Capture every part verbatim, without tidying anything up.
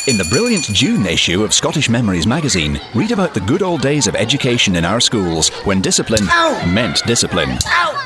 In the brilliant June issue of Scottish Memories magazine, read about the good old days of education in our schools when discipline Ow! meant discipline.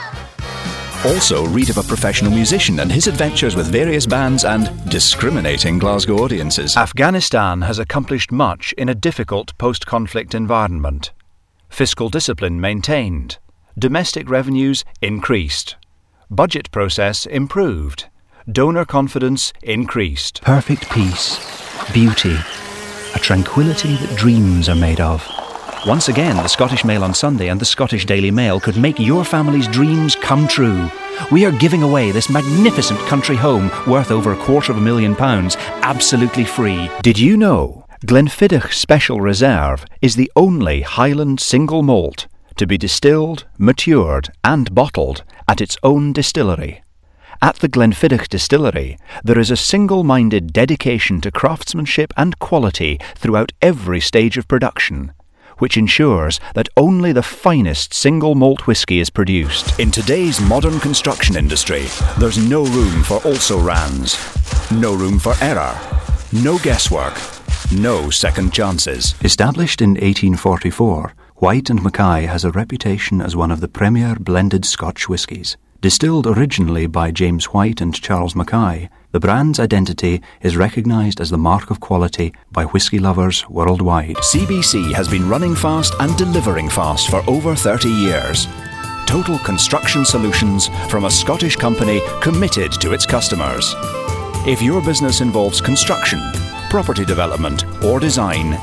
Ow! Also read of a professional musician and his adventures with various bands and discriminating Glasgow audiences. Afghanistan has accomplished much in a difficult post-conflict environment. Fiscal discipline maintained. Domestic revenues increased. Budget process improved. Donor confidence increased. Perfect peace. Beauty, a tranquility that dreams are made of. Once again, the Scottish Mail on Sunday and the Scottish Daily Mail could make your family's dreams come true. We are giving away this magnificent country home worth over a quarter of a million pounds, absolutely free. Did you know Glenfiddich Special Reserve is the only Highland single malt to be distilled, matured and bottled at its own distillery? At the Glenfiddich Distillery, there is a single-minded dedication to craftsmanship and quality throughout every stage of production, which ensures that only the finest single malt whisky is produced. In today's modern construction industry, there's no room for also-rans, no room for error, no guesswork, no second chances. Established in eighteen forty-four, White and Mackay has a reputation as one of the premier blended Scotch whiskies. Distilled originally by James White and Charles Mackay, the brand's identity is recognised as the mark of quality by whisky lovers worldwide. C B C has been running fast and delivering fast for over thirty years. Total construction solutions from a Scottish company committed to its customers. If your business involves construction, property development or design,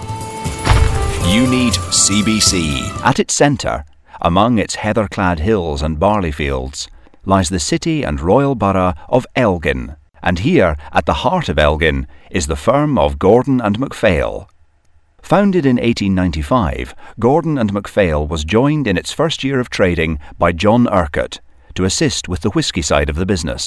you need C B C. At its centre, among its heather-clad hills and barley fields, lies the city and royal borough of Elgin, and here, at the heart of Elgin, is the firm of Gordon and MacPhail. Founded in eighteen ninety-five, Gordon and MacPhail was joined in its first year of trading by John Urquhart to assist with the whisky side of the business.